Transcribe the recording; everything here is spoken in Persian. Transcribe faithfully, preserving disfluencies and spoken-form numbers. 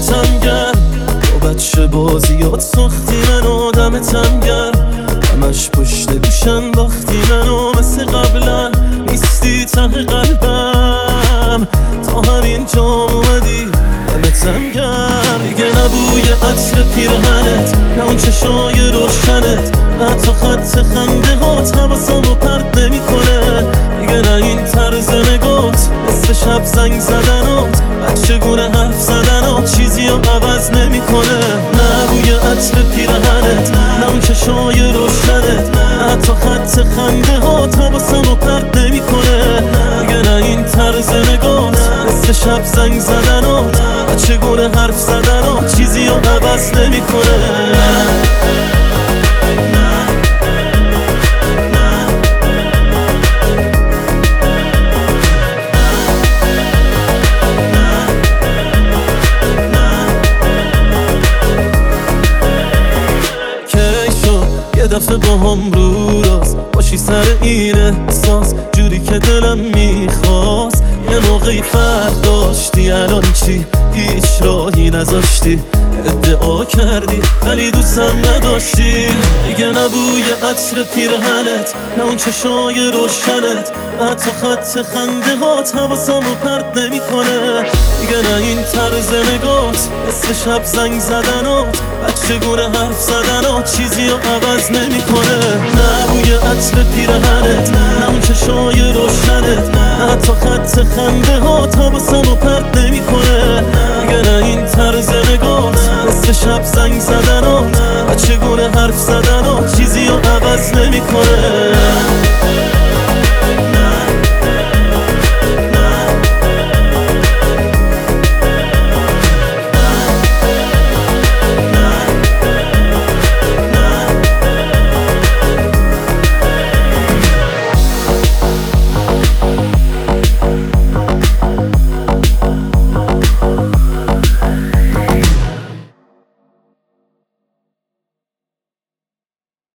دمتم گرم، با بچه بازیات ساختی من آدمتم گرم. همش پشت گوشن باختی منو مثل قبلا نیستی ته قلبم. تا همین جا اومدی دمتم گرم. دیگه نبوی عطر پیرهنت، نه اون چشای روشنت، نه حتی خط خنده هات حواسمو پرت نمیکنه. دیگه نه این طرز نگات، مثل شب زنگ زدنات، بچه گونه حرف زدنات چیزی رو عوض نمیکنه. نه بوی عطر پیرهنت، نه اون چشای روشنت، نه حتی خط خنده هات حواسمو پرت نمیکنه. دیگه نه این طرز نگات، مثل شب زنگ زدنات، بچه گونه حرف زدنات چیزی رو عوض نمیکنه. یه دفعه با هم رو راست باشی سر این احساس، جوری که دلم میخواست. یه موقعی فرق داشتی، الان چی؟ هیچ راهی نذاشتی، ادعا کردی ولی دوستم نداشتی. دیگه نبوی عطر پیرهنت، نه اون چشای روشنت، نه حتی خط خنده هات حواسمو پرت نمیکنه. دیگه نه این طرز نگات، مثل شب زنگ زدنات، بچه گونه حرف زدنات چیزی رو عوض نمیکنه. نه بوی عطر پیرهنت، نه اون چشای روشنت، نه حتی خط خنده هات حواسمو پرت نمیکنه. دیگه نه این طرز نگات، مثل شب زنگ زدنات، بچه گونه حرف زدنات چیزی رو عوض نمیکنه.